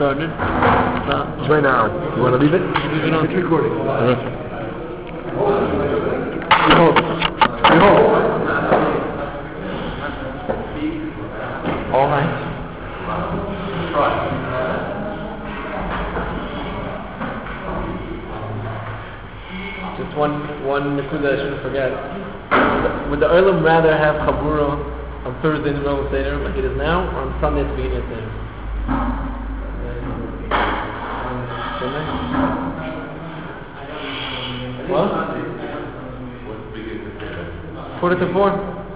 started? No. It's right now. You want to leave it? Leave it on. It's recording. Behold. All right. Just one nekuda I shouldn't forget. Would the Olam rather have Chabura on Thursday in the middle of Seder, like it is now, or on Sunday at the beginning of Seder? Sunday? What? 4:45.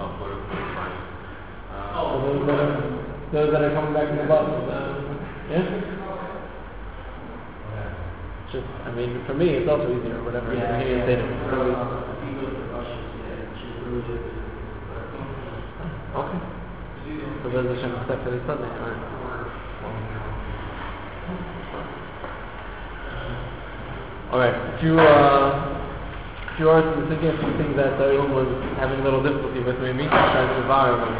Those that are coming back from the bus. Yeah? Just, I mean, for me, it's also easier, whatever. Yeah. Okay. So there's a Hashem except for this Sunday. Alright. Alright. If you are thinking of some things that Daryl was having a little difficulty with, maybe trying to devour them.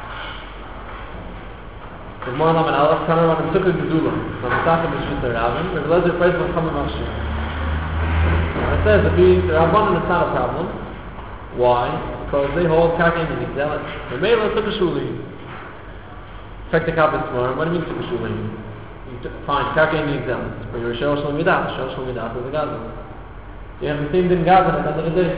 There's more than I'll turn around and took a gedula from Saka Mishvita Ravin. There's less price will come in Mashir. It says that being the Rabbanan is not a problem. Why? Because they hold Karkan and Exelis. The Mela took a shuli. Check the Kabbal tomorrow. What do you mean took a shuli? Fine, Karkan and Exelis. But you're a Shel Shlomidah. Shel Shlomidah is a Gaza. You have the same din Gaza at the end of the day.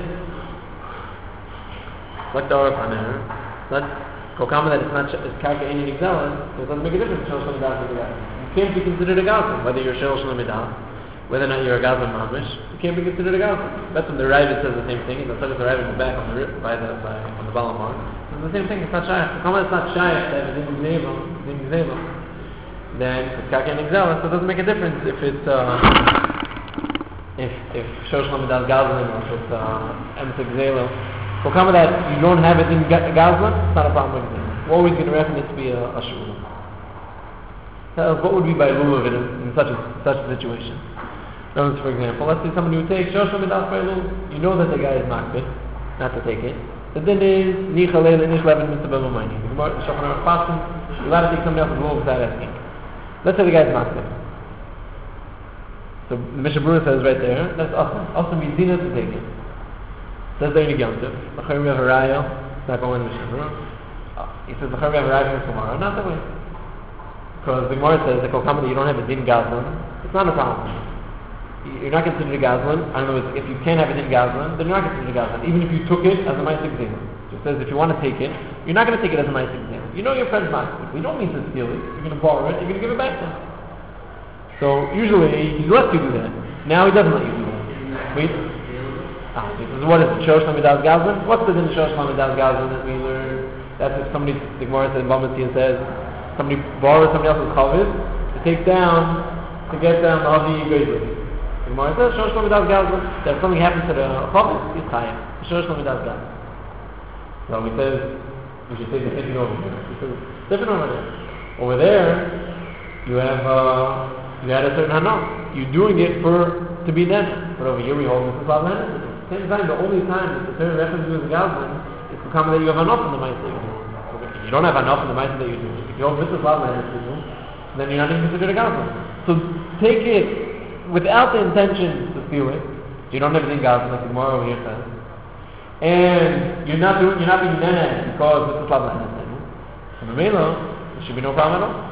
Like the Oraf Haner. Let's Kokama that it's not Karka and Exelis. It doesn't make a difference. Shel Shlomidah is a Gaza. You can't be considered a Gaza, whether you're Shel Shlomidah, whether or not you're a Gaza Mamish. You can't be considered a Gaza. That's when the Ravid says the same thing. The Sukkot the Ravid in the back on the on the Balamar. It's the same thing. It's not Shaykh. Kokama it's not Shaykh that is in Gzeva. Then if it's Karka and Exelis, so it doesn't make a difference if it's if Shel Shlomidah is Gaza or if it's Emes Gzeva. Kokama that you don't have it in Gaza, it's not a problem with it. We're always going to reckon it to be a shul. What would be by lulav in such a situation? Notice, for example, let's say somebody would take Shel Shlomidah by lulav. You know that the guy is not good, not to take it. The din is Nicha Leil and Nish Levin Mitzvah B'Mayni. The Shulchan Aruch Paskin, you're allowed to take somebody else's lulav without asking. Let's say the guy is not good. So the Mishnah Berurah says right there, that's awesome. Awesome means Dina to take it. Says there in the Yontif, L'chayim we have a raya, it's not going to Mishnah Berurah. He says L'chayim we have a raya from tomorrow. Not that way. Because the Gemara says that Kokama that you don't have a din Gazlan, it's not a problem. You're not considered a Gazlan. I don't know if you can't have a din Gazlan, then you're not considered a Gazlan. Even if you took it as a Ma'aseh Gzela. It says if you want to take it, you're not going to take it as a Ma'aseh Gzela. You know your friend's Ma'aseh. We don't mean to steal it. You're going to borrow it, you're going to give it back to him. So usually he lets you do that. Now he doesn't let you do that. Wait. This is what is it? Shel Shlomidah Gazlan? What's the din Shel Shlomidah Gazlan that we learn? That's if somebody, the Gemara says in Bamati says, somebody borrows somebody else's chavis to get down the Avi Geizli. The Gemara says Shel Shlomidah Gazlan. That if something happens to the chavis, he's chayav. Shel Shlomidah Gazlan. So he says we should say the same thing over here. He says different over there. Over there, you had a certain hana. You're doing it to be then. But over here we hold this is Bob Henderson. At the same time, the only time that the certain reference to the Gazlan is to come that you have enough in the Ma'aseh you do. If you don't have enough in the Ma'aseh that you do, if you hold this is Bob Henderson, then you're not even considered a Gazlan. So take it without the intention to steal it. So you don't have anything Gazlan like the Gemara over here says. And you're not being neneh because this is Bob Henderson. So the Melo, there should be no problem at all.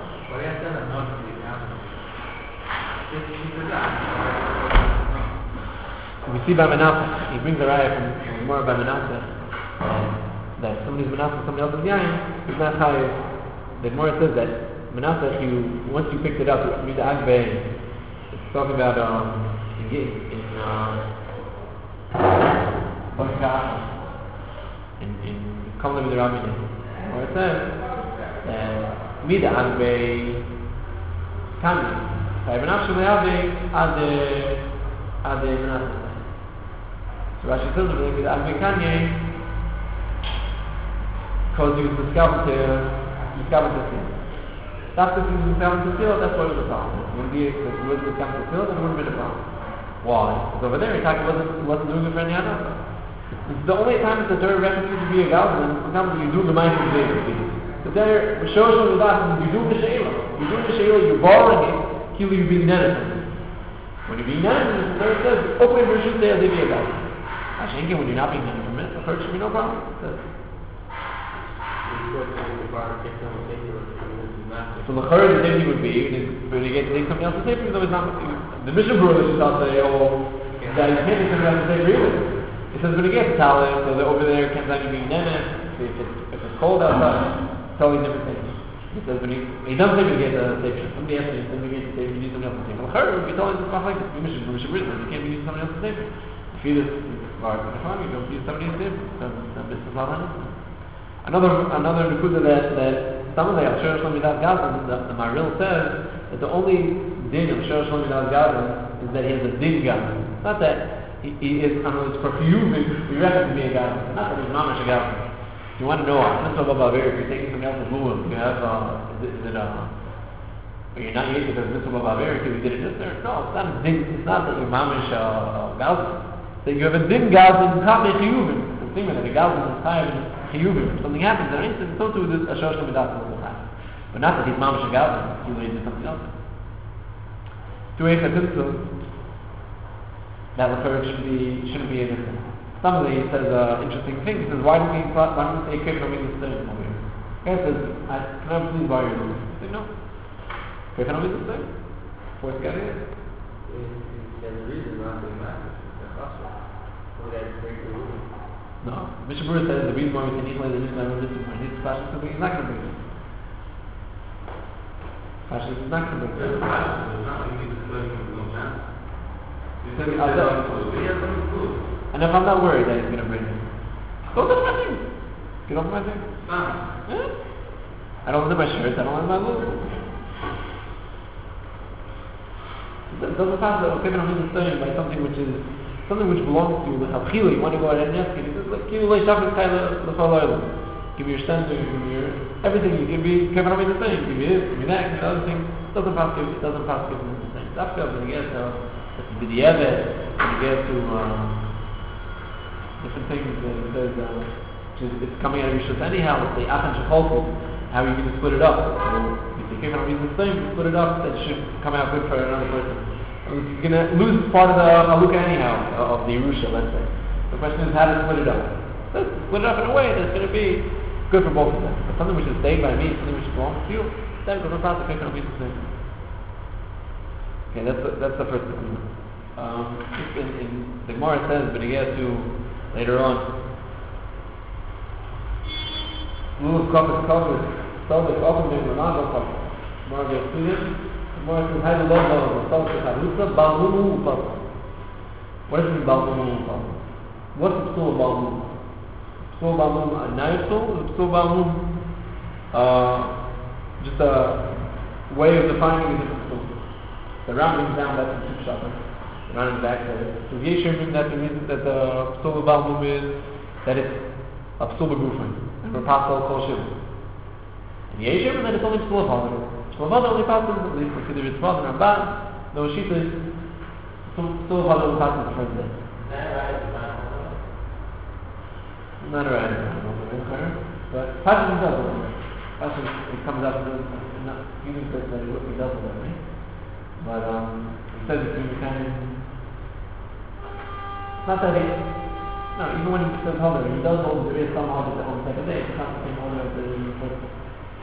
We see by Manasseh, he brings a raya from Gemara by Manasseh that somebody's Manasseh, somebody else's yayin, he's not chayav. The Gemara says that Manasseh, once you picked it up, you read the Agbay, it's talking about in Kalam the Rabbi, where it says that read the Agbay Kami. Manasseh Ade Manasseh. So Rashi says that with Agbe Kanye, because he was discovered to steal. After he was discovered to steal, that's what was the problem. If he was discovered to steal, then it wouldn't have been a problem. Why? Because over there, he wasn't doing it for any other. This is the only time that the third reference to be a Gazlan, sometimes you do the mind of But there, Shosh on the Dach, you do the Sheila. You're borrowing it Kili you being nene. When you're being nene, the Torah says, open Rishus there, they be a guy. Hashenke, when you're not being nene from it, the Torah should be no problem. So the Chorah, the same thing would be, when you get to take something else to say for you, though it's not, the Mishnah Berurah should not say, oh, that you can't take something else to say for you. It says when you get to Talim, so that over there, can't tell you being nene, if it's cold outside, it's totally different thing. He says when he doesn't say when you get to say, somebody asks me, when you get to say, you need somebody else to say. Well, the Chorah would be telling this stuff like this, you should you can't be using somebody else to say for you. If you do this, you don't use somebody else to say for you, then this is not honest. Another nekuda that some of the Shor Shalom Midat Gazan, the Maril says that the only din of Shor Shalom Midat Gazan is that he has a din Gazan. Not that he is, I don't know, it's for Fiyuvik, he reckons to be a Gazan. Not that he's mamash a Gazan. If you want to know, if you're taking somebody else's lulav, you have, you're not using it because Mitzvah Baveri, because you did it this there. No, it's not a din, it's not that you're mamash Gazan. That you have a din Gazan, not a Fiyuvik. The thing that a Gazan is higher than if something happens, then it's so too this Shor Shalom Midat will happen. But not that he's mamash a Gazan, he will do something else. To a Chatzitzel, that the Torah shouldn't be a different. Somebody says an interesting thing. He says, why don't we say Kevin Omi the same over here? Guy says, can I please borrow your lulav? I say, no. Kevin Omi the same? Fourth guy is? There's a reason not to matter. The chasra. So that's great lulav. No. Mishnah Berurah says the reason why we can eat like the Mishnah Berurah is when he's fashion something, he's not going to bring it. Fashion is not going to bring it. And if I'm not worried that he's going to bring it, go to my thing. Get off my thing. I don't want my shirt, I don't want my lulav. It doesn't pass that okay, but I'm understanding by something which belongs to you. You want to go ahead and ask it. He says, like, give me your standard, give me your everything. You give me Kevin the same. Give me this, give me that, give me the other thing. It doesn't pass giving the same. That's when you get to B'diavad, when you get to different things. It's coming out of your shus anyhow. Let's say Achan Shecholku. How are you going to split it up? So you say Kevin the same. You split it up. That should come out good for another person. You're going to lose part of the halukah anyhow, of the Yerusha, let's say. The question is how to split it up. Let's split it up in a way that's going to be good for both of them. But something which is stayed by me, something which belongs to you, then goes on the Kevin the same. Okay, that's the first thing. In the Gemara says, but you get to later on, Lulav Kafis Kafis, Sovik Open Big Ramago Kafis. Gemara gets to him. Gemara says, how do you love the Sovik Harusa? Balmumu Kafis. What does it mean Balmumu Kafis? What's the psul of Balmum? Psul Balmum a knife psul? Psul Balmum just a way of defining a different psul. The rounding down, that's the two shot. The rounding back, so Yeshim, that's the reason that the psul of Balmum is that it's a psul b'gufin. And we're passed all kol shivim. And Yeshim, and then it's only psul of Hadar. Psul of Hadar only passes, at least consider it's Hadar and Ramban. No Shita is psul of Hadar only passes the first day. Not right, but Pashas does it. Pashas, it comes out of not using this that he does it, right? But he says it's really kind of not that he even when he says Hadar, he does hold there is some Hadar on the second day, it's not the same Hadar as the first day.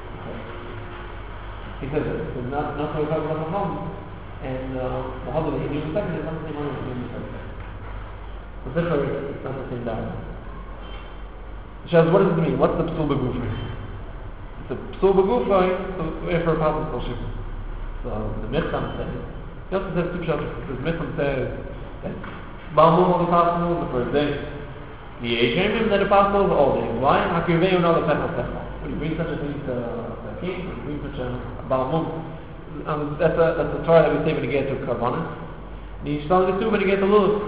He says it's not so hard about the Hadar, and the Hadar that he knew in the second day is not the same Hadar that he knew in the first day. So therefore it's not the same dialogue. Shaz, what does it mean? What's the psul b'gufay? It's a psul b'gufay, so for a papa kol shivim. So the Mitzvah says, he also says two pshatim. The Mitzvah says that Balmum only passes the first day. The Yeshemim that it passes all days. Why? Hakirvei unal pechal pechal. When you bring such a thing to a king, when you bring such a Balmum, that's a Torah that we say when you get to Karbanis. And you telling it too when you get to Lulav.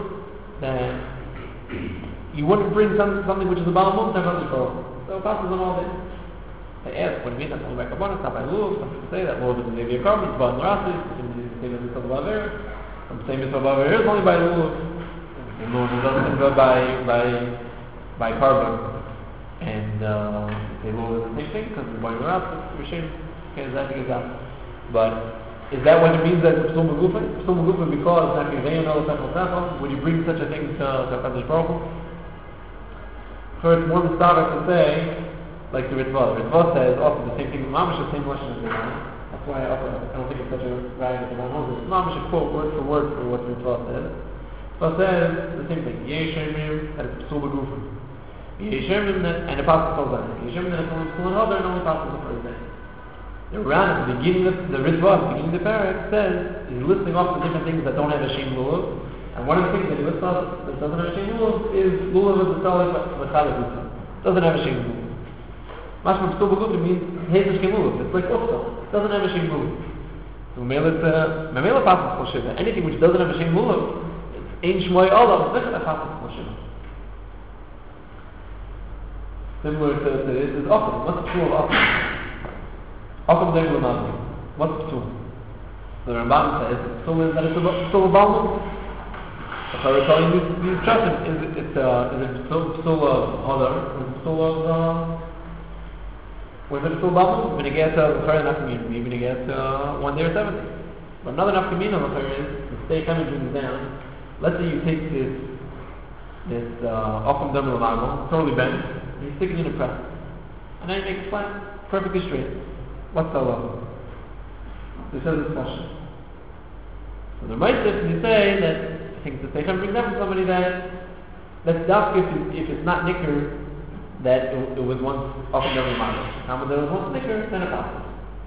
That you wouldn't bring something which is a Balmum, then not for. So it passes on all days. They ask, what do you mean that's only by Karbanis, not by Lulav? Some people say that Lulav is maybe a carbon, it's by Narasis, some say that it's by Aver, some say it's by Aver, it's only by Lulav. And Lulav doesn't go by carbon. And they say Lulav is the same thing, because it's by Narasis, Rishim, okay, that is that. But Is that what it means that it's Psul Megufa? Psul Megufa because would you bring such a thing to HaKadosh Baruch Hu? First, more Mustafa to say, like the Ritva. The Ritva says also the same thing with Mamash, the same lesson as the Ritva. That's why I don't think it's such a right as the Ritva. Mamash should quote word for word for what the Ritva says. Ritva says the same thing. Yesh Shemim, that it's Psul Megufa. Yesh Shemim, and the Pasuk tells that. Yesh Shemim, that it's only Psul Megufa, and only Pasuk the first day. The Ran at the beginning of the Ritva, at the beginning of the parak, says he's listing off the different things that don't have a Shem Lulav, and one of the things that he lists off that doesn't have a Shem Lulav is Lulav of the Salik V'Chalek Gufa. Doesn't have a Shem Lulav. Mashma Psul Begufa means he has a Shem Lulav. It's like Ufta. Doesn't have a Shem Lulav. So Memela Pasuk Chol Shiva. Anything which doesn't have a Shem Lulav, it's Ein Shmoy Allah, it's Zichat Pasuk Chol Shiva. Similar to this is Akum. What's the true of Akum? Akum Dei L'Mazli. What's the Psul? The Ramban says Psul is that it's a Psul of Balmum. The Torah telling you these questions. Is it Psul of Hodar? Is it Psul of was it Psul Balmum? When you get to the Torah Nafkamina, maybe when you get 1 day or 7 days. But another Nafkamina of the Torah is to stay coming down. Let's say you take this Akum Dei L'Mazli, totally bent, and you stick it in a press. And then you make it flat, perfectly straight. What's the law? This is this question. So the Ma'aseh, you say that things that they can bring down from somebody that's dark if it's not nicker that it was once often never model. How there was once nicker, then it passes.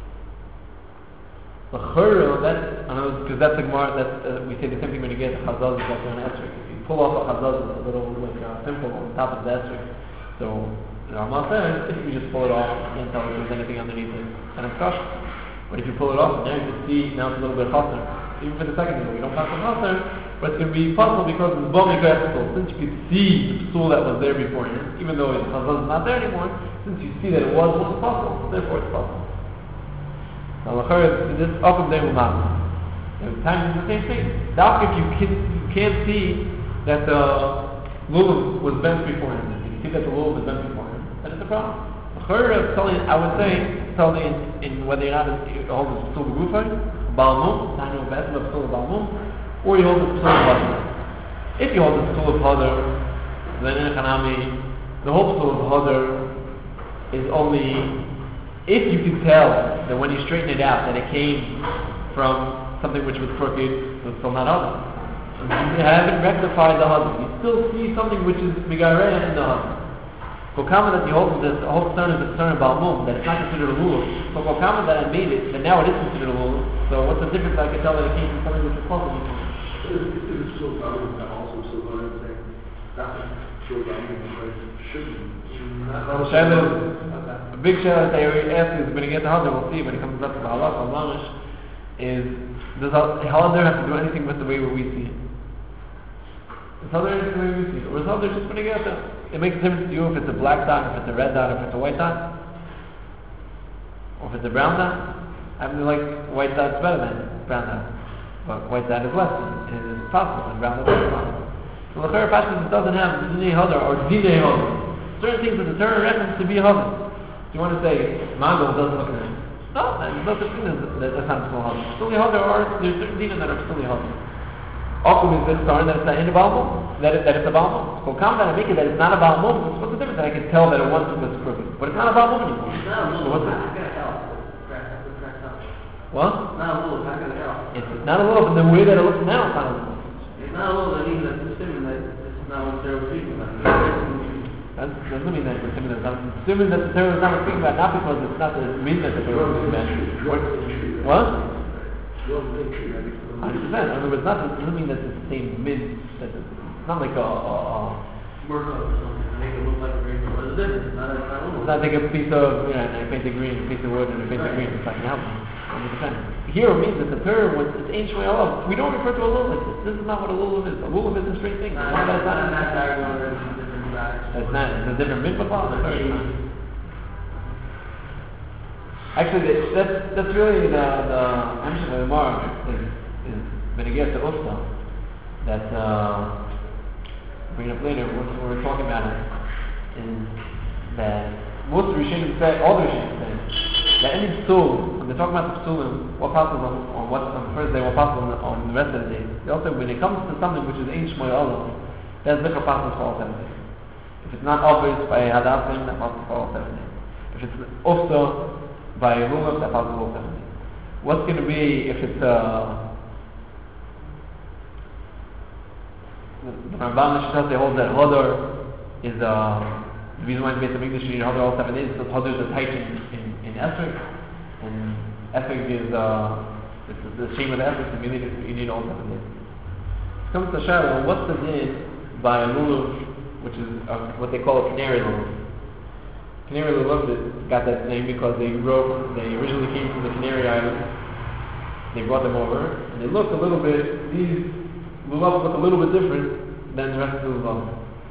The churro, that's I know because that's the Gemara that we say the same thing when you get the chazaz that's on esrog. If you pull off a chazaz, it's a little like simple on top of the esrog. So the Rama says, if you just pull it off, you can't tell if there's anything underneath it, and it's kosher. But if you pull it off, now you can see, now it's a little bit chaser. Even for the second year, we don't pass the chaser, but it's going to be possible because it's bomik psul. Since you could see the psul that was there beforehand, even though the chazal is not there anymore, since you see that it was possible, therefore it's possible. Now, this Akum Dei L'Mazli. Every time it's the same thing. Now, if you can't see that the lulav was bent beforehand, if you see that the lulav was bent beforehand, then it's a problem. I would say, telling in whether or not it holds a Psul Begufa, Balmum, not no best, but Psul Balmum, or you hold a Psul of Hadar. If you hold a Psul of Hadar, then in Hanami, the whole Psul of Hadar is only if you can tell that when you straighten it out that it came from something which was crooked, so it's still not Hadar. You haven't rectified the Hadar. You still see something which is Migareya in the Hadar. Kokama that you hold this whole stone is a stone of Balmum, that it's not considered a lulav. So Kokama that I made it, that now it is considered a lulav. So what's the difference? I can tell that it came from something which is possible. If it's so Balmum, that also so going to say that's so Balmum, A big shayla that I ask is when you get to Hadar, we'll see when it comes up to the halach, Mamish, is does Hadar have to do anything with the way we see it? Is Hadar anything the way we see it? Or is Hadar just when you get there? It makes a difference to you if it's a black dot, if it's a red dot, if it's a white dot, or if it's a brown dot. I mean, like white dot's better than brown dot, but white dot is less. It is possible, and brown dot is possible. So the Chayr Pashtus doesn't have Dinei Hadar or Dinei Hadar. Certain things that the Torah reference to be Hadar. Do you want to say mango doesn't look nice? No, there's no such thing as that's not still Hadar. Still Hadar, or there's certain dinim that are still Hadar. Akum is this stone that it's not in the Balmum, that it's a Balmum. So come that I make it that it's not a Balmum, what's the difference? That I can tell that it once was crooked. But it's not a Balmum anymore. It's not a So lulav. what's it? How can I tell? What? It's not a lulav. How can I tell? It's not a lulav, and the way that it looks now, it's not a lulav. It's not a lulav. That means that the simon that it's not what they're speaking about. That doesn't mean that it's similar. It's similar that the Torah is not speaking about, not because it's not the reason that the Torah is speaking about. What? 100%. In other words, it doesn't mean that it's the same mid. It's not like Work or something. Make it look like a green. What's the difference? It's not a lulav. It's not like a piece of, I paint the green, a piece of wood, and a piece of green. It's like an album. 100%. Here it means that the Torah, it's ancient way Allah. We don't refer to a lulav like this. This is not what a lulav is. A lulav is a straight thing. That's not. It's a different mitzvah. Actually, that's really the mention of the Gemara is when it gets to Ufta, that bring it up later when we're talking about it, is that most of the Rishonim say, all the Rishonim say, that any psul, when they're talking about the psulim, what passes on the first day, what passes on the rest of the days. They also, when it comes to something which is ein shmoy olam, that's zikr passes for all 7 days. If it's not obvious by hadafim, that passes for all 7 days. If it's also by lulav, that passes for all 7 days. What's going to be if it's the Ramban Nishita holds that Hodor is the reason why it's based on English, you need Hodor all 7 days, because Hodor is a type in Esrik, and Esrik is the shame of the Esrik, so you need all 7 days. It comes to Shiloh, what's the din by a lulav, which is what they call a canary lulav? Canary lulav got that name because they originally came from the Canary Islands. They brought them over, and they look a little bit, these lulavs look a little bit different than the rest of the lulavs.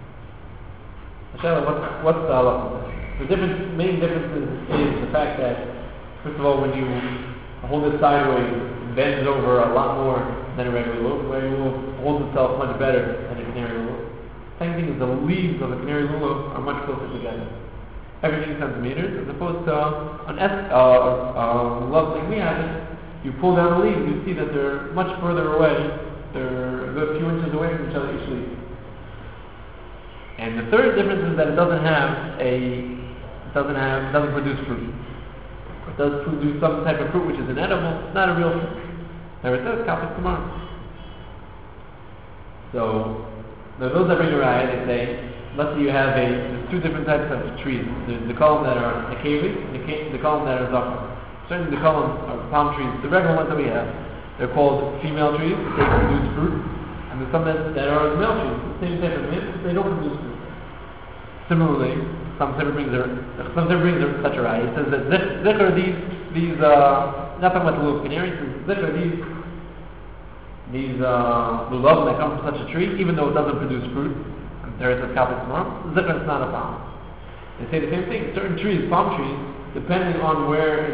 What's the halacha? The main difference is the fact that, first of all, when you hold it sideways, it bends over a lot more than a regular lulav. A regular lulav holds itself much better than a canary lulav. Second thing is the leaves of a canary lulav are much closer together. Everything centimeters, as opposed to an lulav like we have it. You pull down the leaves, you see that they're much further away. They're a good few inches away from each other each leaf. And the third difference is that it doesn't produce fruit. It does produce some type of fruit which is inedible. It's not a real fruit. There it says kapis tomorrow. So those that bring a raya, they say, let's say you have there's 2 different types of trees. There's the column that are nekevi, and the column that are zachar. Certainly the columns are palm trees, the regular ones that we have. They're called female trees, they produce fruit. And there's some that are male trees, the same type of mint, they don't produce fruit. Similarly, some Sefer brings such a raya. It says that zikr these not talking about the little canaries, zikr these lulav that come from such a tree, even though it doesn't produce fruit, and there is a kapis tomorrow, zikr is not a palm. They say the same thing. Certain trees, palm trees, depending on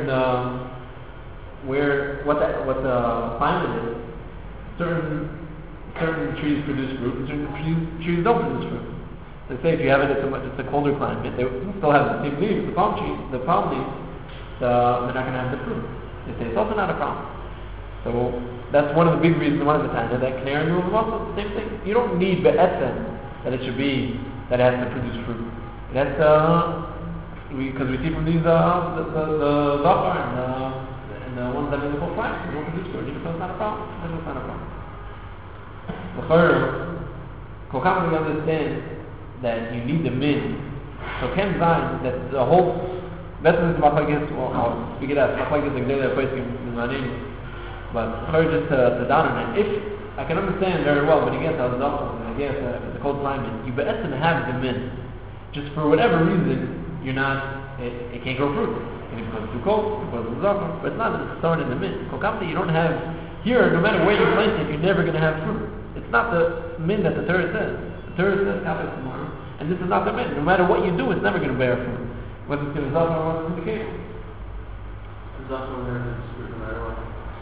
what the climate is, certain trees produce fruit, and certain trees don't produce fruit. They say if you have it's a colder climate, they still have the same leaves, the palm leaves, they're not going to have the fruit. They say it's also not a problem. So that's one of the big reasons, one of the times that canary lulav is also the same thing. You don't need be'etzem that it should be that it has to produce fruit. It has to, because we see from these the zafar and the ones that are in the whole plant, they don't produce fruit. Even though it's not a problem. It's not a problem. The third, we understand that you need the min. So Ken Zayin, that the whole Betzim is Machlekes, I'll speak it out, Machlekes Gdei Poskim is my name, but just to down on it. If I can understand very well, but again, I guess it's a cold climate, you better have the min. Just for whatever reason, you're not, it can't grow fruit. And because it's too cold, because it's zafar, but it's not that it's thrown in the min. You don't have, here, no matter where you plant it, you're never going to have fruit. It's not the min that the Torah says. The Torah says kapis tomorrow, and this is not the min. No matter what you do, it's never going to bear fruit. Whether it's going to zafar or whether it's going to cave. Zafar when there's fruit no matter what.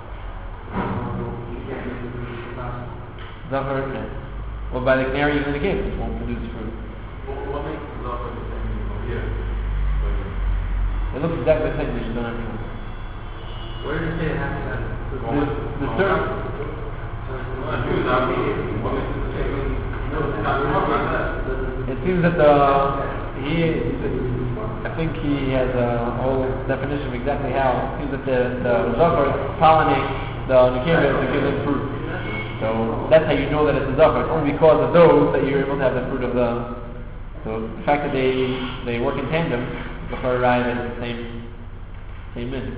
You can't make it produce the past. Zafar, okay. Well, by the canary in the cave, it won't produce fruit. What makes the zafar the same over here? It looks exactly the same, you just don't have fruit. Where did you say it happened at? The third. It seems that I think he has a whole definition of exactly how. It seems that the zafar pollinate the nekeva to give them fruit. So that's how you know that it's a zafar. It's only because of those that you're able to have the fruit of the. So the fact that they work in tandem, the fur ride is the same mint.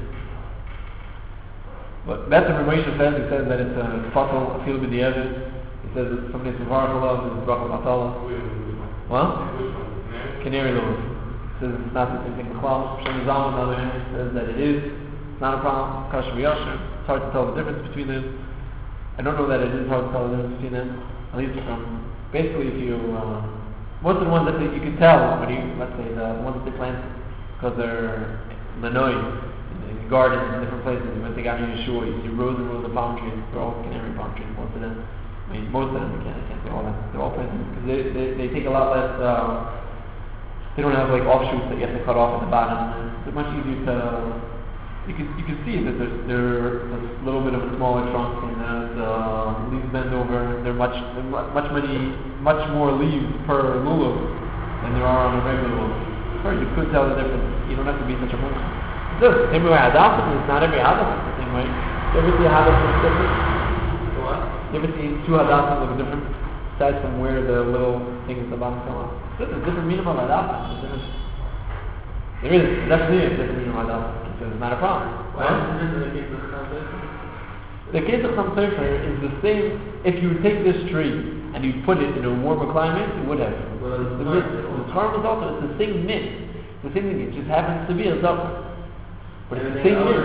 But that's what Moshe says. He says that it's a fossil, a field with the evidence. He says that somebody is Varachallah, this is Brachal Atala. What? Canary lulav. He says it's not the same thing. Shem Zalman, on the other hand, says that it is. It's not a problem. Kasher v'yasher. It's hard to tell the difference between them. I don't know that it is hard to tell the difference between them. At least from, basically if you, most of the ones that you can tell when you, let's say the ones that they plant, because they're Lanoy, gardens in different places. You went to Gani Yeshua, you see rows and rows of palm trees. They're all canary palm trees, most of them. I mean, most of them, I can't say all that. They're all planted because they take a lot less, they don't have like offshoots that you have to cut off at the bottom. It's much easier to you can see that they're a little bit of a smaller trunk, and the leaves bend over. There are much more leaves per lulav than there are on a regular lulav. Or you could tell the difference. You don't have to be such a monkey. It's the same way hadassim is not every hadassim is the same way. You ever see a hadassim that's different? What? You ever see two hadassim look different? Aside from where the little things at the bottom come off. There's a different meaning of hadassim. There is definitely a different meaning of hadassim. So it's not a problem. Why is it in the case of Cham The case of Cham Sofer is the same. If you take this tree and you put it in a warmer climate, it would have. Well, The Torah is also, it's the same mint. The same thing, it just happens to be a Zohar. But it's the same mint.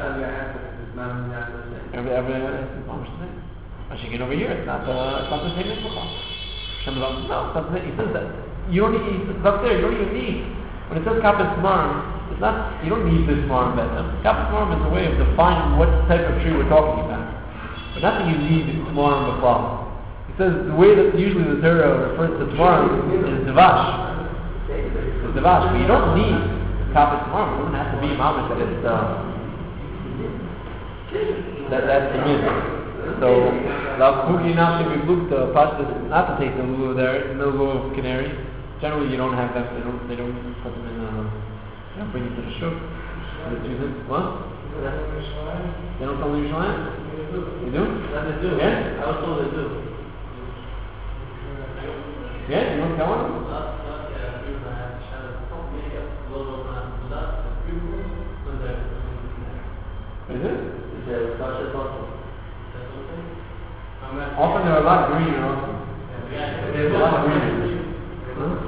Every it's not the same. As you get over here, it's not the same mint. Hashem says, no, it's not the same. He says that. You don't need, it's up there, you don't even need. When it says Kapis Marm, it's not, you don't need this Marm Betam. Kapis Marm is a way of defining what type of tree we're talking about. But not that you need Marm B'Klal. It says the way that usually the Torah refers to Marm is Devash. It's Devash, but you don't need Kapis Marm. It doesn't have to be Mamish that it's, that's the myth. So, La Kugi Nashi Viblukta, Pashtas, not to take the lulav there, in the lulav of canary. Generally, you don't have them. They don't put them in. They don't bring you to the shuk. They use it. What? They don't tell you Yerushalayim? They do? They do. Yeah. I was told they do. Yeah. You don't tell them? Is it? Often they're a lot greener also. There's a lot greener. Huh?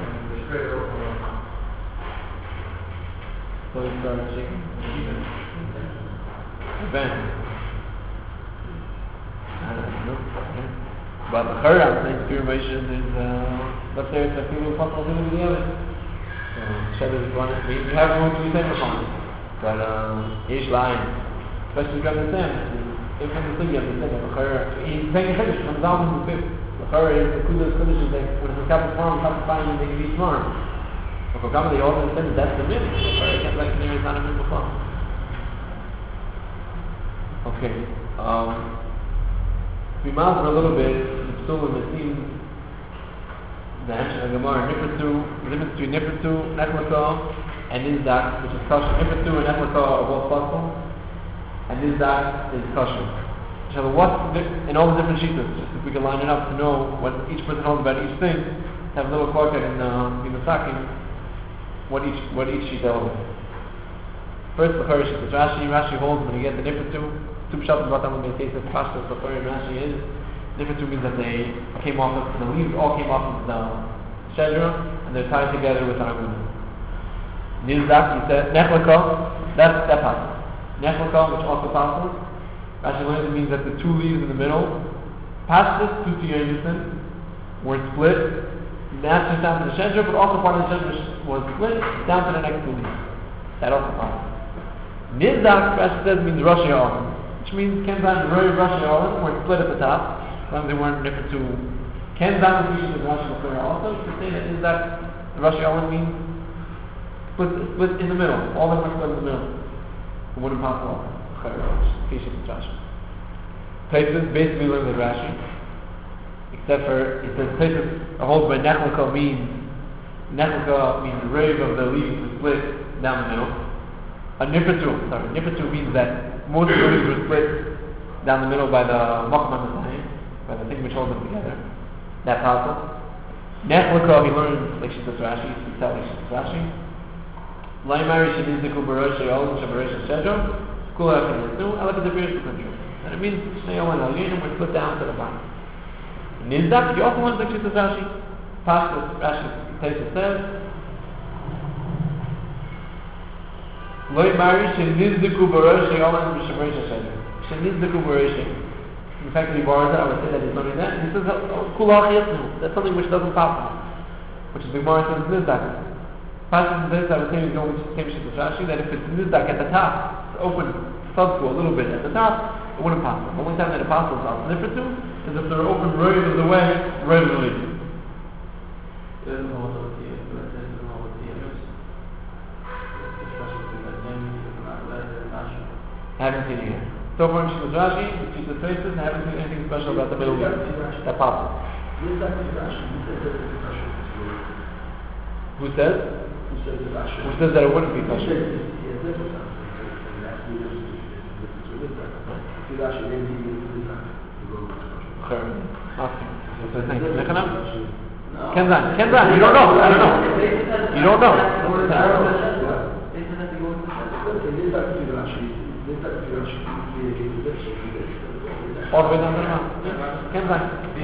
So it's chicken. Ben. I don't know. But the Chara, I'm saying purification is let's say it's a few possible things with the other. So Shed is one. We have room to be safe upon it. But Ish line. Especially if you understand. If you understand the Chara, he's saying a finish from down to the fifth. The Chara is the Kudos Kudos is like when it's a Kappa farm, they can be smart. But for they all understand that that's the myth. The Chara can't recognize it's not a myth before. Okay. We miles for a little bit, the Psulim, it seems the Hemshech Gemara, Nifratu, the difference between Nifratu, Nechlaka, and Nizdak, which is kosher. Nifratu and Nechlaka are both possible, and Nizdak is kosher. So what's in all the different sheetas, just if we can line it up to know what each person holds about each thing, to have a little clark in the Sakim, what each sheet holds. First, the Chara sheet. Rashi holds when you get the Nifratu. Two pshatim brought down when they say that Pashtas, the Chara and Rashi is. Nifratu means that they came off of, the leaves all came off of the shedra, and they're tied together with an agudah. Nizdak, he said, Nechlaka, that's that possible. Nechlaka, which also possible. Rashi learns it means that the two leaves in the middle, Pashtas, Tuti Yerushin, were split, not just down to the shedra, but also part of the shedra was split down to the next two leaves. That also possible. Nizdak, Rashi says, means Rosh Hashanah, which means Kenzan very Rosh Hashanah were split at the top, as long as they weren't different to Kenzan was usually the Rosh Hashanah also. To say that Nizdak, the Rosh Hashanah means split in the middle. All of them are split in the middle. It wouldn't pass off. Places basically learn with Rashi, except for it says places holds by Nechlaka means the rave of the leaves is split down the middle. Nifratu means that most of the leaves were split down the middle by the Machman, by the thing which holds them together. That possible. Nechlaka, he learns like Shittas Rashi, he speaks out like Shittas Rashi. Laimari Shiniziku Barosh Sheol Shabarosh Shedro, Kula Shinizu, Alakadabir Shukandru. And it means Sheol and Alinim were split down to the bottom. Nizdak, he also learns like Shittas Rashi. Pashtas Rashi Taisa says, Laimari Shiniziku Barosh Sheol and Shabarosh Shedro. Shiniziku Barosh. In fact, he borrows it, I would say that he's learning that. He says, Kulach Yitnu. That's something which doesn't pop, which is the Gemara says Nizdak. Pashas this, I would say, we go with the same shit as Rashi, that if it's Nizdak at the top, it's open subto a little bit at the top, it wouldn't pass. The only time that it passes off Nifratu is if they're open right of the way, right of the leaf. It doesn't hold with the it doesn't hold with the image. Especially if it's a name, it's not letter, Rashi. I haven't seen it here. So far in Shittas Rashi, the Shittas Tosfos, I haven't seen anything special about the middle week. That pops. Where's that in Rashi? Who says that it's kosher? Who says? Who says it's kosher? Who says that it wouldn't be Who kosher? says it's different? And that's the difference with that. If you Rashi, then you need to Sure. Awesome. So thank you. Kenzan, you don't know. I don't know. You don't know. All the way down to the mouth. Kenzan.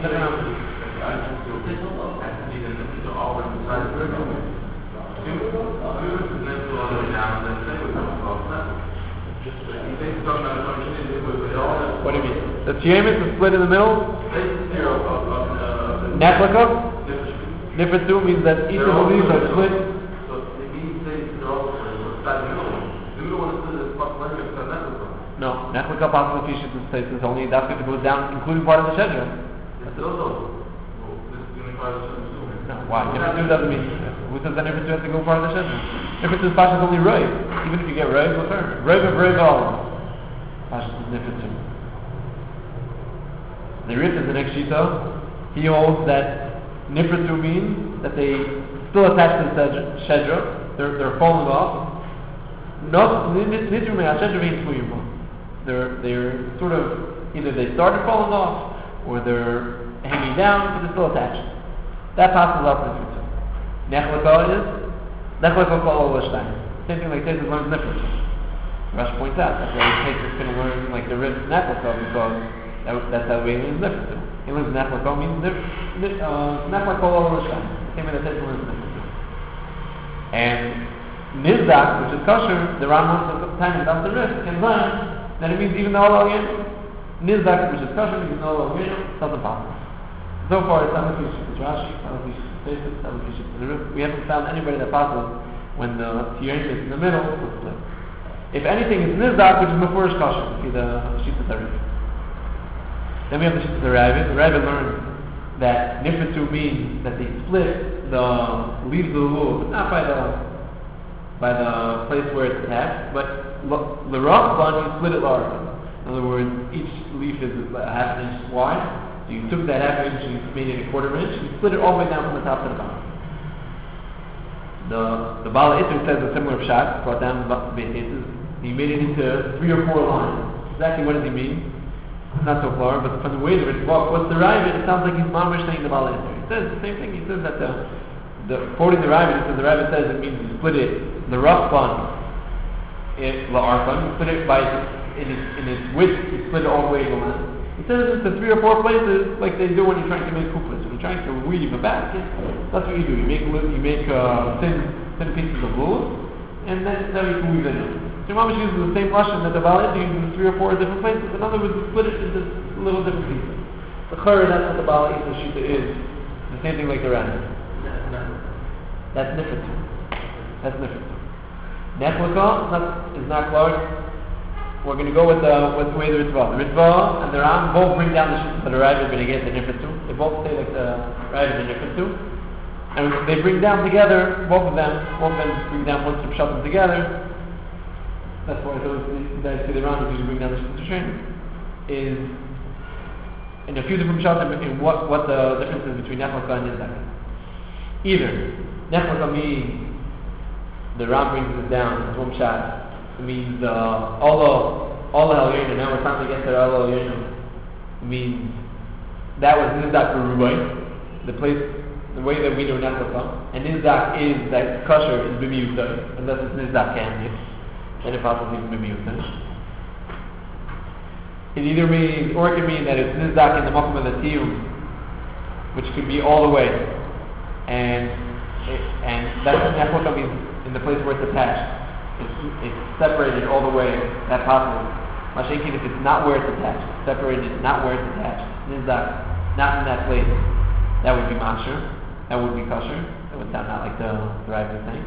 What do you mean? The Tiamis is split in the middle? Nechlaka? Nifratu means that each of the leaves are split. No, Nechlaka possible fish is only that's if it goes down, including part of the Shedra. No, why? Nifratu doesn't mean. Who says that Nifratu has to go part of the Shedra? Nifratu's Pasha is only Roy. Even if you get Roy, what's her? Roy of Roy all. Pasha is Nifratu. The Rif is the next Shita. He holds that Nifratu means that they still attached to the Shedra. They're falling off. No, Nitru means Shedra means Fuyuma. They're sort of either they started falling off or they're hanging down, but they're still attached. That passes off Nifratu. Nechlaka is Nechlaka Kol Olashtain. Same thing like Tesis learns Nifratu. Rashi points out that Tesis is going to learn like the Rif Nechlaka because that's how he learns Nifratu. He learns Nechlaka means Nechlaka Kol Olashtain. Same way that Tesis learns Nifratu. And Nizdak, which is kosher, the Ram wants to time without the Rif, can learn that it means even the Olal Yenu. Nizdak, which is kosher, means the Olal Yenu, doesn't pass. So far, it's not It's Rashi, we haven't found anybody that passes when the Tiyarim is in the middle, it's split. If anything, it's Nizdak, which is Mefurish kosher. See the Shittas Arif. Then we have the Shittas Arif. The Rabbi learned that Nifratu means that they split the leaves of the lulav, not by the place where it's attached, but l'rachban, you split it larger. In other words, each leaf is a half an inch wide. So you took that half inch and you made it a quarter inch, and you split it all the way down from the top to the bottom. The Bala Itr says a similar pshat, brought down the Beit Yitzis. He made it into 3 or 4 lines. Exactly what does he mean? It's not so far, but from the way that it's walked, what's the Ravid? It sounds like he's mamish saying the Bala Itr. He says the same thing. He says that quoting the Ravid, he says the Ravid says it means you split it, the rough bun, la'arfan, you split it in its width, you split it all the way to the length. He says it's in 3 or 4 places, like they do when you're trying to make kupas. When you're trying to weave a basket, that's what you do. You make thin pieces of wool, and then you can weave it in. So Mamish uses the same lashon that the Bala uses in 3 or 4 different places. In other words, you split it into little different pieces. The chur, that's what the Bala Shita is. The same thing like the Rana. That's Nifratu. That's Nifratu. Nechlaka is not close. We're going to go with the way the Ritva. The Ritva and the Ram both bring down the Shittas, but the Ravid are going to get the Nifratu. They both say like the Ravid and the Nifratu. And they bring down together, both of them bring down once the Pshatim together. That's why those guys say the Ram is usually bring down the Shittas Train. Is in a few different Pshatim in what the difference is between Nechlaka and Nizdak. Either Nechlaka means the Ram brings it down as one Pshat. It means all Al-Yenu. Now we're finally getting to Al-Yenu. Means that was Nizdak for Rubai, the way that we know Nechlaka. And Nizdak is that kosher is B'miyuta, unless it's Nizdak Kamdik. Then it possibly is B'miyuta. It either means, or it can mean that it's Nizdak in the Makom of the Tiyum, which could be all the way. And that's what Nechlaka means in the place where it's attached. It's separated all the way, that possible. Mashenkin, if it's not where it's attached, separated, not where it's attached, Nizdak, not in that place, that would be Masher, that would be kosher, that would sound not like the Ravid thing.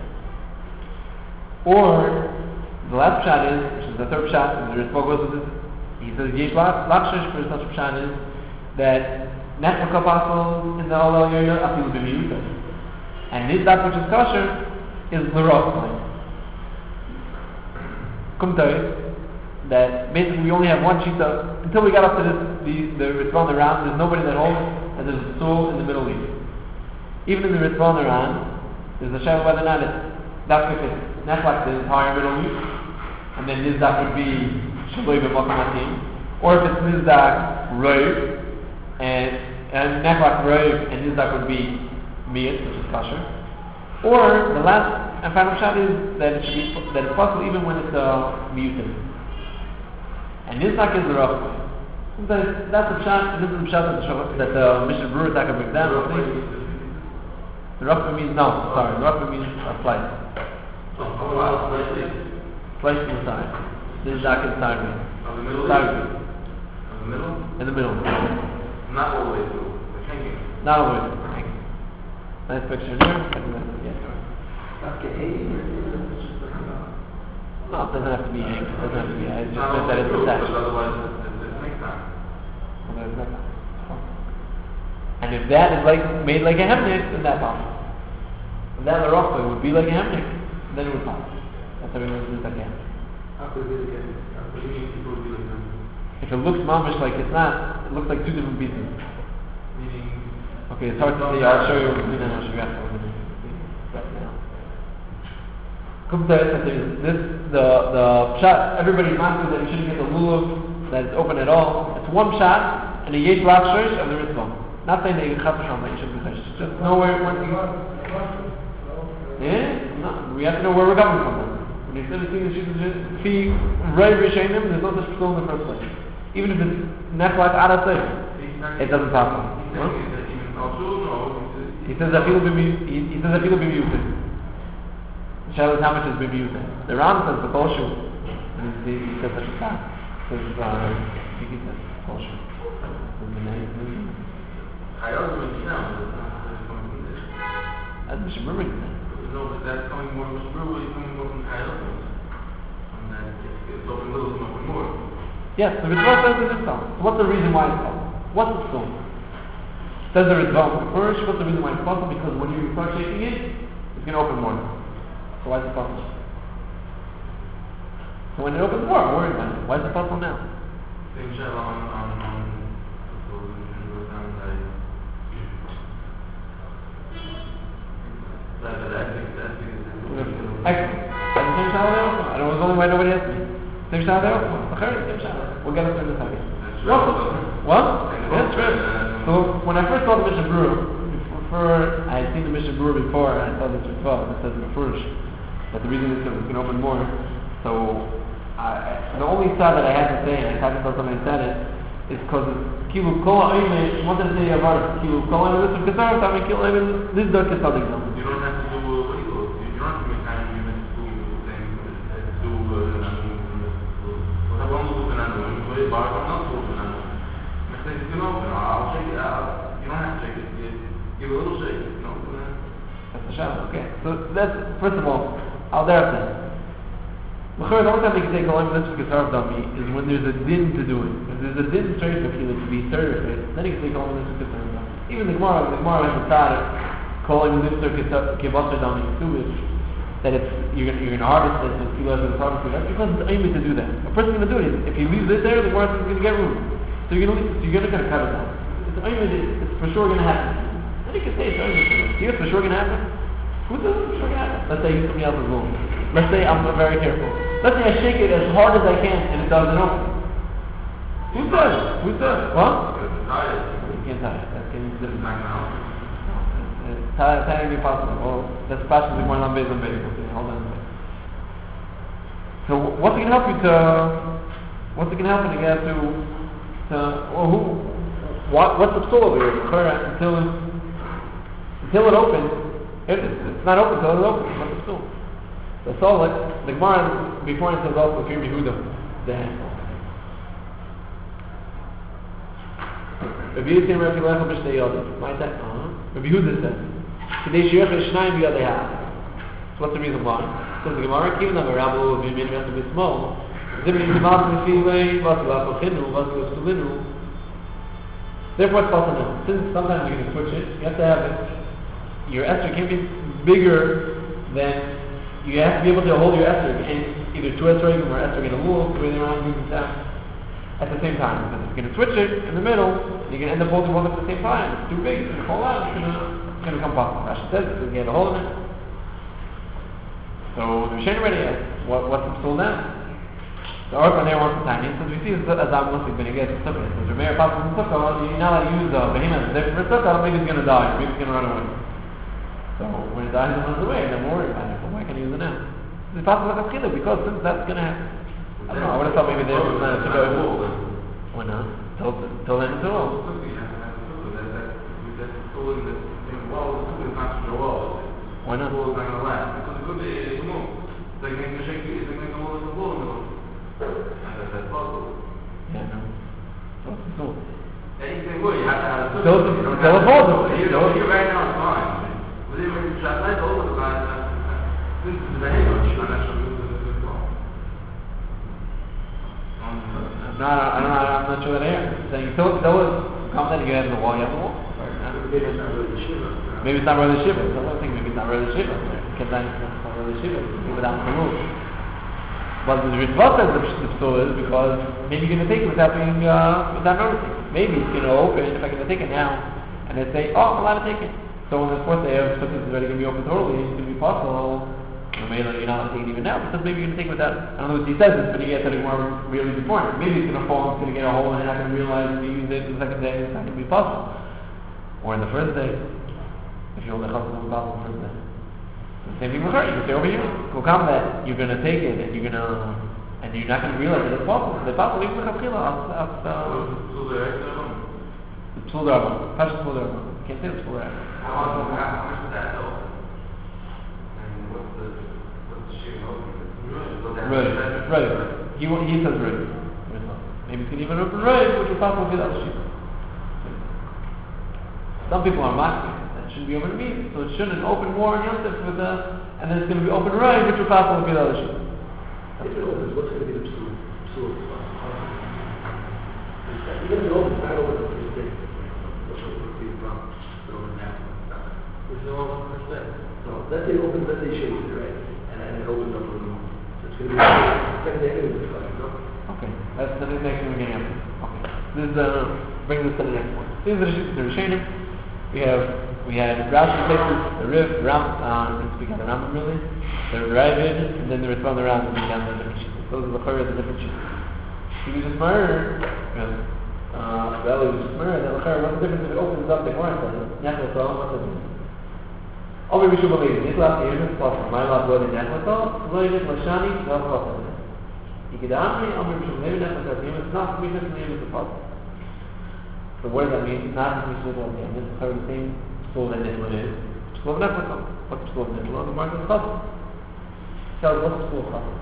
Or, the last pshat is, which is the third pshat, and the Ritva goes with this, he says, Yesh Lakshish for such a pshat is, that Nechlaka possible in the Olal Yoyo, Afil B'miyuta. And Nizdak, which is kosher, is L'roch. Kumtay, that basically we only have one shita until we got up to the Ritvan Aran. There's nobody that holds, and there's a soul in the Middle East. Even in the Ritvan Aran, there's a shadow whether or not that's if it's Neflak, the entire Middle East, and then Nizdak would be Shaloi B'Makamatim, or if it's Nizdak Rov, and Neflak Rov, and Nizdak would be Miyat, which is kosher. Or the last and final shot is that it should be that it's possible even when it's muted. And Nizdak is the rough way. Sometimes that's a shot. This is the shot that the Mishnah Brewer Taka brings down. The rough way means no. Sorry, the rough way means a slice. Slice to the side. Nizdak is sideways. Of the middle. Sideways. Of the middle. In the middle. Not all the way through. The hanging. Not always. Nice picture there. Yeah. No, it doesn't have to be hanged. It doesn't have to be hanged. It just means that it's attached. Otherwise, it's next time. And if that is made like a hemnik, then that's possible. If that Larokwe would be like a hemnik, then it would pop. That's how we know this again. If it looks mamish like it's not, it looks like two different pieces. Meaning. Okay, it's hard to see. I'll show you. I'll show you after. This the shot. Everybody's mindful that you shouldn't get the lulav that is open at all. It's one shot and a yesh rock shirish of the ritzvah. Not saying that you have to that you should be chayish. Just know where once you go. Yeah, no, we have to know where we're coming from. When you say the thing is fee very rishenim, there's no such in the first place. Even if it's neflak out of it doesn't pass. He says that people be muted. The shadow is how much is be muted. The Ram says the kosher. He says that it's not. He says kosher. That's Mr. Brewer. No, but that's coming more. Mr. Brewer is coming more from Chayot. And that it's open little, it's open more. Yes, the Ritva says it is so. What's the reason why it's so? What's the stone? Says the Ritva first. What's the reason why it's possible? Because when you start shaking it, it's going to open more. So why is it possible? So when it opens more, I'm worried about it. Why is it possible now? Same shell on Excellent. That's the same shot there also. I don't know why nobody asked me. Same shot there also. Same shot. We'll get us through this again. What? Yeah, it's true. So when I first saw the Mishnah Brewer, I had seen the Mishnah Brewer before, and I saw this Ritva that says in the first that the reason is because it's going to open more. So the only side that I had to say, and I tried to tell somebody that said it, is because it's Kilu Kol Ha'oime, I wanted to say a verse, Kilu Kol Ha'oime, this is Ketzar, Tami Kilu Ha'oime, this is the Ketzar example. You don't have to do what you do. You don't have to make time you meant to do what I want to do, and I know, but I'm not doing it. I say, I'll shake it out. You don't have to shake it. Give a little shake, That's the shot, okay. So that's, first of all, I'll dare say. The only time they can take all this Ketzar dummy is when there's a din to do it. If there's a din straight for Kila to be certified, then you can take all this Ketzar dummy. Even the Gemara has a thought calling this Ketzar dummy to it, that it's, you're going to harvest this, so Kila has to harvest it. That's because it's aiming to do that. A person's going to do it. If he leaves it there, the Gemara is going to get room. So you're going to cut it down. It's for sure going to happen. Then you can say it's aiming. See what's for sure going to happen? Who's for sure going to happen? Let's say somebody else's room. Let's say I'm very careful. Let's say I shake it as hard as I can and it doesn't open. Who says? What? You can't tie it. That can be tie it possible. Well, that's possibly more than base on base. Okay, hold on. So what's it going to help you to get to what's the soul over here? Until it opens, it's not open until it opens. What's the soul? The soul, the Gemara before it says also Fir Yehuda, the handful. Rabbi Yehuda says, Rabbi Lecha b'shnei yodim. Rabbi Yehuda says, K'dei sheyuchel shnayim b'yadei ha'ad. So what's the reason why? Says the Gemara, Kivin Amarabu v'yimin v'yatu b'smol, Zimri Yimal v'filei, V'asu v'apochinu, V'asu v'sulinu. Therefore it's possible now. Since sometimes you're going to switch it, you have to have it. Your Esther can't be bigger than you have to be able to hold your esrog in either two esrogim or esrog in a lulav, the way they're on moving down at the same time. Because if you're going to switch it in the middle, you're going to end up holding both at the same time. It's too big, it's going to fall out, it's going to come possible. Rashi says it's going to get a hold of it. So the Rishonim already asked, what's the psul now? The Orkan there wants the tiny, so we see as I'm listening, when he gets the sukkah. So if you're possible in sukkah, you're not allowed to use a behemoth different for sukkah, maybe he's going to die, maybe he's going to run away. So when he dies and runs away, then we're worried about it. But why can't he use it now? It's possible like a because since that's going to happen. I don't know, I would have thought maybe there was not a sukkah. Why not? Till then it's all. Why not? Because it could be removed. It's like making a shake, it's like making a hole in the wall in the middle. And that's possible. Yeah, no. So. Anything good, you have to have a Still a possible. Here right now it's fine. But if you translate over the line, this is the hang on, I'm not sure this is good call. I'm not sure that I am. Saying, so come then you have the wall, you have the wall. Maybe it's not really the shiva. Maybe it's not really shiva. So I think maybe it's not really shiva. Because then it's not really shiva. It's without the move. But the Ritva says the psul is because maybe you're going to take it without noticing. Maybe it's going to open, if I'm going to take it now, and they say, oh, I'm allowed to take it. So when the fourth day of Sukkot is already going to be open totally, it's going to be possible. Or maybe you're not allowed to take it even now, because maybe you're going to take it without, I don't know what he says this, but he gets it more really before. Maybe it's going to fall, it's going to get a hole, and you're not going to realize if you use it the second day, it's not going to be possible. Or in the first day, if you're only possible the first day. The same thing with her, you can say over here, will come that you're going to take it, and you're not going to realize that it's possible. It's possible, even with Chachila, the Psul Darabon, Pashas Psul Darabon. You can't say the Psul Darabon. How much is that though? And what's the shooting open? Right. He says right. Maybe it's going to even open right, which will possibly be the other sheep. Some people are mocking that shouldn't be open to me, so it shouldn't open more on Yom Tov and then it's going to be open right, which will possibly be the other sheep. If it opens, what's going to be the psul? Even if it opens, not open the first day. What's going to be the problem? It opens now. There's no open first day. No, let's say it opens, let's say it shakes it, right? And it opens up a little. So it's going to be the second day anyway, it's fine, no? Okay, that's the next thing we're getting up to. Okay. This brings us to the next one. These are the Rishonim. We had Rashi places, the Riv, Ram, speak on the Rambam really, the Ravid, and then the Ritva and the Ram, and then the different sheets. Those are the Chayr, the different sheets. If you just murder, well, you just murder, then the Chayr, what's the difference if it opens up the Gemara says? Nechlasol, what's the difference? Over we should believe, Nitlas, Yerim, plus, my love, Lodi, Nechlasol, Lodi, Lashani, Nechlasol. Ikidamri, Omer, we should believe, Nechlasol, it's not sufficient to name as the puzzle. So what does that mean? Not as we should have done. This is the same psul that Nitla is. Psul of Nechlasol. What's psul of Nitla? The mark of Chassid. Tell us what's psul of Chassid.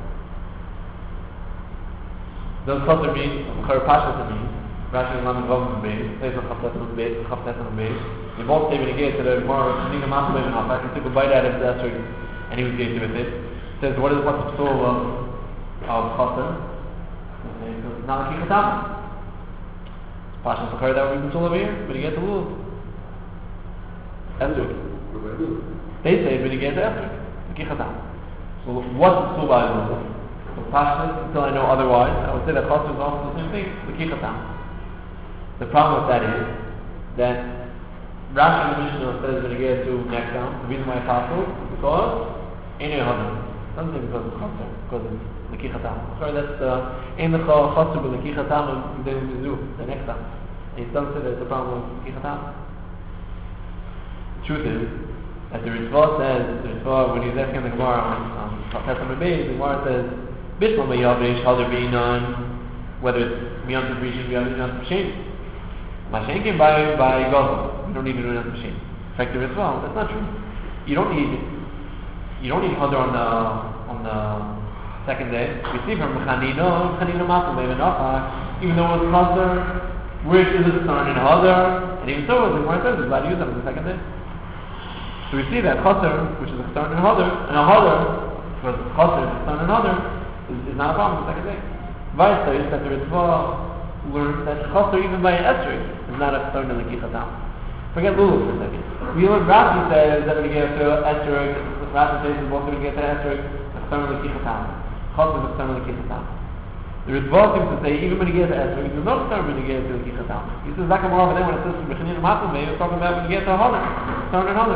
Does Chassid mean, Chayr Pasha to mean, Rashi and Lamed Vav and Beis, says on Chaftet and Beis. They both say when he gets to the Gemara, Shnina Matzah Beis and Hafak, he took a bite out of the Esrog, and he was getting with it. Says, what's the psul of Chassid? He says, not like Chassid. Pashas Chayr that we've been told over here, but he gets a lulav. Esrog. They say, but he gets Esrog. Kichatam. So what's the psul by lulav? So Pashas, until I know otherwise, I would say that Chassid is also the same thing, the Kichatam. The problem with that is that Rashi and the Mishnah says when he gets to next down, the reason why it's possible is because Einei Hadam. Doesn't say because of Chassid, because of the Kichatam. Sorry, that's Ein Lecha Chassid with the Kichatam and then Mizu, the next time. And he doesn't say that it's a problem with Kichatam. The truth is that the Ritva says, when he's asking the Gemara on Chafetzim Beis, the Gemara says, Bishlam Yavish, Hader Beinon, whether it's Miyan Tabrishin, Miyan Tabrishin. Mashenkin by Gazal. You don't need to do another machine. Effective as well. That's not true. You don't need Hader on the second day. We see from Chanino Matzah Beis, even though it was Hader, which is a start in Hader, and even so, the Gemara says, it's allowed to use them on the second day. So we see that Chaser, which is a start in Hader, and a Hader, because Chaser is a start in Hader, is not a problem the second day. Vice is that the Ritva learns that Chaser, even by an Esrog, is not a start in the Kichatam. Forget Lulav for a second. We learned Rashi says that when you get to Esrog, Rashi says that when you get to Esrog, externally Kichatam. Chosm is externally Kichatam. The Ritva seems to say, even when you get to Esrog, you're not externally when you get to Kichatam. He says, like more over there when it says from Bechanin and Matzah, he's talking about when you get to Hodar, external Hodar.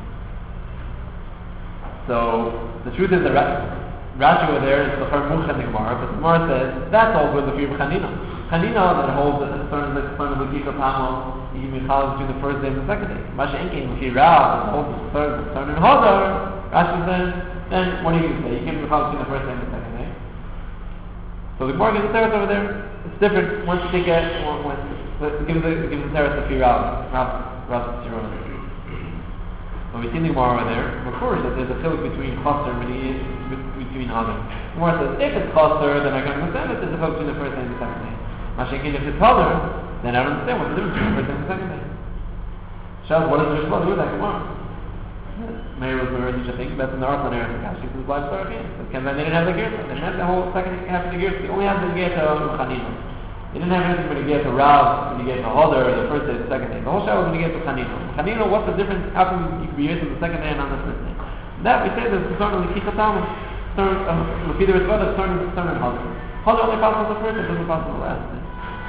So, the truth is that Rashi over there is the Charmuch and the Gemara, but the Gemara says, that's all good if you're Chanina. Chanina that holds that externally Kichatam, you can be called between the first day and the second day. Masha Enkin, if you Rav, holds the third, the third and Hodar, Rashi says, then what do you say? You can be called between the first day and the second day. So the Gemara gives the terrace over there. It's different once you take it, gives the terrace to Rav Tzirona. When we see the Gemara over there, of course that there's a chiluk between Chaser and between Hodar. The Gemara says, if it's Chaser, then I can understand that there's a chiluk between the first day and the second day. Masha Enkin, if it's Hodar, then I don't understand what's the difference between the first and the second day. Shaz, what does the Rishma do with that Gemara? Meir was Meir such a thing, that's in the Arthur and Eretz Akash. He says, live star again. They didn't have the Gersa. They didn't have the whole second half of the Gersa. They only had the Gersa Chanina. They didn't have anything when you get to Rav, when you get to Hodar, the first day, the second day. The whole show was when you get to Chanina. Chanina, what's the difference? How come you can be used on the second day and on the first day? That we say that it's starting with Kichatam, with either it's what, it's starting with Hodar. Hodar only passes the first, it doesn't pass the last day.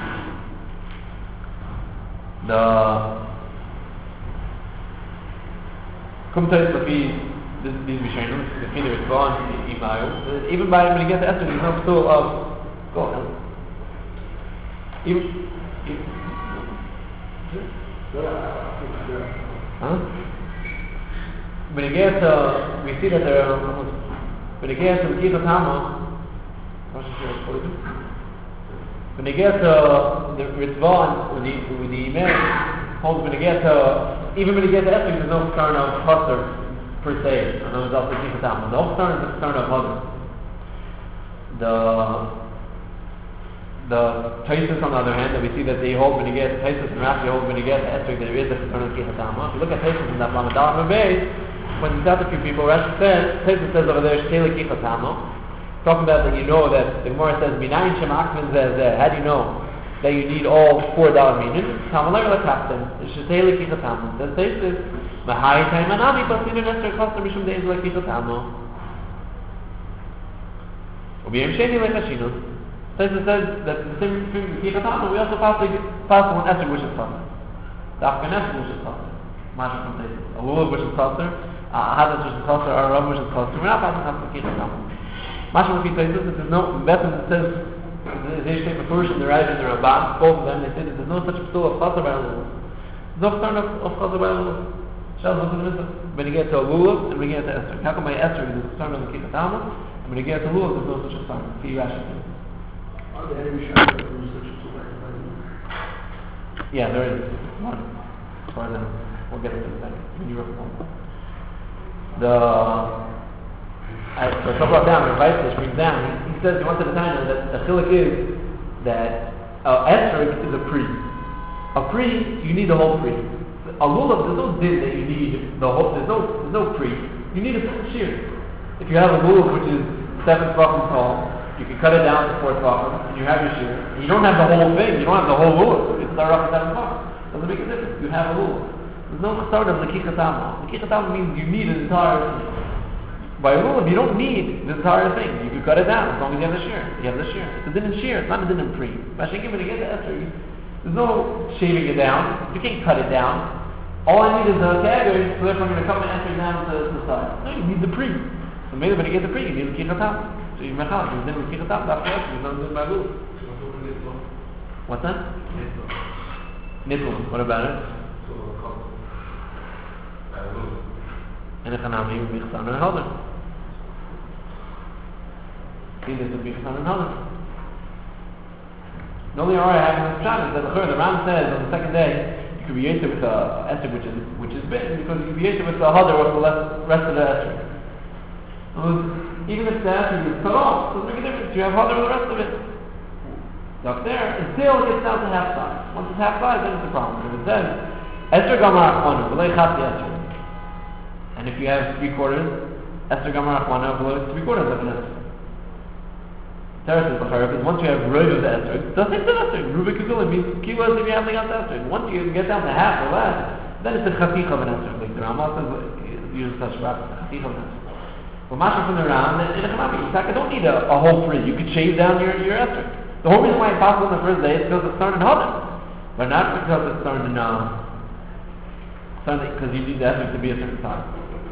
Come to us, these Mishanim, the Feder is gone, even by when you get to Esther, there's no stool of. Go on. When you get to, we see that there are almost, when you get to the Kicha Tama, when you get to the Ritzvah with the Imam, holds when you get to, even when you get to Esther, there's no turn of Chaser per se. I know it's also Kicha Tama. The whole turn is the turn of Hodar. The Taisus on the other hand, that we see that they hold when you get Taisus and Rashi hold when you get Esther, there is a turn of Kicha Tama. If you look at Taisus in that Lamadal Mabez, when you talk to a few people, Rashi says, Taisus says over there, Shtele Kicha Tama. Talking about that you know that the Gemara says, Minayin Shem Achman Zeh. How do you know that you need all $4 meaning? Tamalay la Kapten, Shtele Kicha Tama. Says Taisus, Mahai Taimanami, Basinin Esther Chasta Mishum Deis La Kicha Tama. Ubiyem Sheni La Kashinus. Taisus says that the same thing with Kicha Tama, we also pass one Esther which is Chasta. The Afghan Esther which is Chasta. Masha from Taisus. A Lulav which is Chasta, a Hadas which is Chasta, or a Rav which is Chasta. We're not passing Chasta Kicha Tama. Masha from Taisus, there's no, Betzim says, they take a portion, the Rav and the Rabbah, both of them, they say that there's no such stool of Chasta by a Lulav. There's no turn of Chasta by a Lulav. Shaz, what's the mitzvah? When you get to a Lulav, and when you get to Esther. How come by Esther there's a turn of the Kicha Tama, and when you get to Lulav, there's no such a turn? See Rashi. Are there any Rishonim that do such a stool like that? Yeah, there is one. As far as I know. We'll get into it in a second. When you reform. So Toprak down, the Vaitis brings down, he says, he wants to define that the chilik is that Esther is a pri. A pri, you need the whole pri. A lulav, there's no din that you need the whole, there's no pri. You need a certain shear. If you have a lulav which is 7 tefachim tall, you can cut it down to 4 tefachim, and you have your shear. You don't have the whole thing, you don't have the whole lulav. It's start off at 7 tefachim. Doesn't make a difference. You have a lulav. There's no chasard of the Kicha Tama. The Kicha Tama means you need an entire thing. By a lulav, you don't need the entire thing. You can cut it down as long as you have the shear. You have the shear. It's a din in shear, it's not a din in pri. But when you get to Esther, there's no shaving it down. You can't cut it down. All I need is a dagger, so therefore I'm going to cut my Esther down to the side. No, you need the pri. So maybe when you get the pri, you need the Kicha Tama. So you mechal, you din with Kicha Tama, that's right, there's no din by lulav. What's that? Nitzel. What about it? And a chanami would be chassan and hodar. See, this would be chassan and hodar. The only order I have in this shot is that the Ram says on the second day you could be yosef with a Esther which is big, because you could be yosef with a hodar with the rest of the Esther. Even if the Esther is cut off, it doesn't make a difference. You have hodar with the rest of it. Up there, until it gets down to half size. Once it's half size, then it's a problem. If it says Esther gamar achwana, v'lo yichati Esther. And if you have 3/4, Esther gamar achwana, v'lo 3/4 of an Esther. Teres is b'chara, because once you have roiv of the Esther, it doesn't say Esther. Rubik kigula means kilo is if you have the Esther. Once you get down to half or less, Then it's a chaficha of an esrog. Like the Rambam says, uses such wraps, a chaficha of an esrog. But mashma from the Ram, in a Chanami, I don't need a whole fridge. You could shave down your esrog. The whole reason why it's possible on the first day is because it's starting in Hadar. But not because it's starting in because you need the esrog to be a certain time.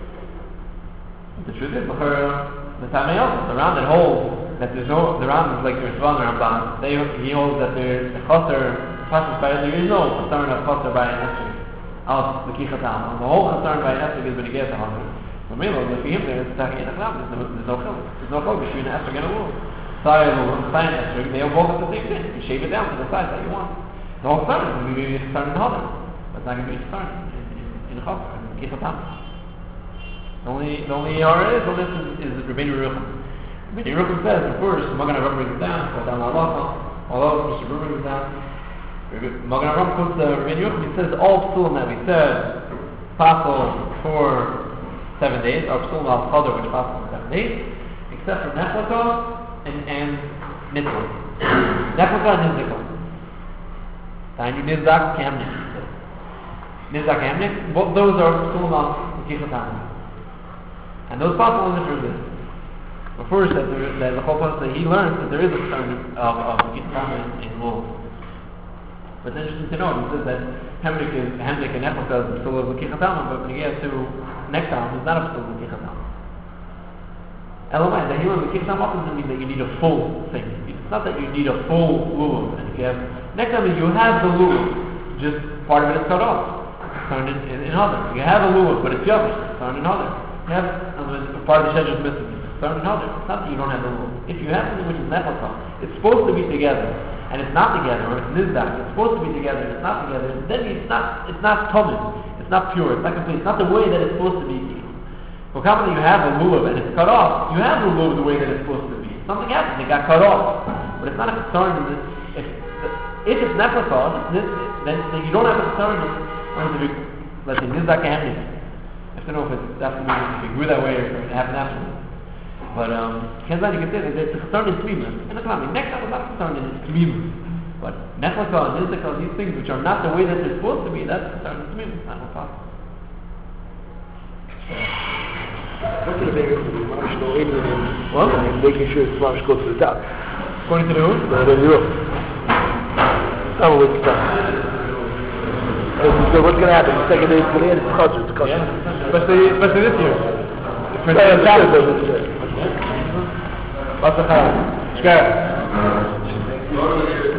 But the truth is, the Tamayot, the Ram that holds that there's no, the Ram is like the Ritvan Ramban, he holds that there's a chaser, there is no concern of chaser by an esrog. Out the kichatam. The whole concern by an esrog is when you get to Hadar. For me, look, for him there, it's talking in a cloud. There's no chiluk. There's no chiluk between an esrog and a wool. Side of a sign esrog, they all both at the same thing. You shave it down to the size that you want. The whole concern is going to be a concern in Hadar. But it's not going to be a concern in a chaser, in kichatam. The only error is Rabbeinu Yerucham. Rabbeinu Yerucham says, of course, Magen Avraham brings it down, so down halacha, although Mr. Brewer brings it down, Magen Avraham quotes Rabbeinu Yerucham, he says all psulim that we said possible for 7 days, or psulim al-Qadr, which is possible for 7 days, except for Neflaka and Nitzvah. Neflaka and Nizaka. Tiny Nizak, Kamnik. Nizak, Kamnik, both those are psulim al-Kichatam. And those possible in the first day. But first, that the whole point that he learns that there is a concern of Kichatam in wolves. But it's interesting to know, he says that Hemlik and Neflaka is still of the Kichatam, but when you get to Nektam, it's not a still of the Kichatam. Otherwise, that he learns the Kichatam often doesn't mean that you need a full thing. It's not that you need a full lulav. And if you have Nektam, you have the lulav, just part of it is cut off. It's turned in Hadar. You have a lulav, but it's yours. It's turned in Hadar. You have part of the schedule is missing. It's turned in Hadar. It's not that you don't have the lulav. If you have something which is Neflaka, it's supposed to be together, and it's not together, or it's Nizdak, it's supposed to be together, and it's not together, then it's not common. It's not pure. It's not complete. It's not the way that it's supposed to be. For example, you have a lulav and it's cut off, you have the lulav the way that it's supposed to be. Something happens, it got cut off. But it's not a concern in this. If it's Neflaka, then you don't have a concern in, let's say, Nizdak Hamdi. I don't know if it's definitely if it grew that way or if it happened afterwards. But you can say that it's a concern in Tmimus. In the Klami, next time was not concerned in Tmimus. But Neflaka and Nizdak, these things which are not the way that they're supposed to be, that's a concern in Tmimus. Not no problem. What can a baby do? Marshal alien What? and making sure it's Marsh goes to the top. According to the who? The Europe. I'm with the top. So what's going to happen? The second day it's going to end, it's culture. It's culture. Yeah, especially this year. For Yeah, the Shabbos. yeah. What's the Shabbos? Shkar.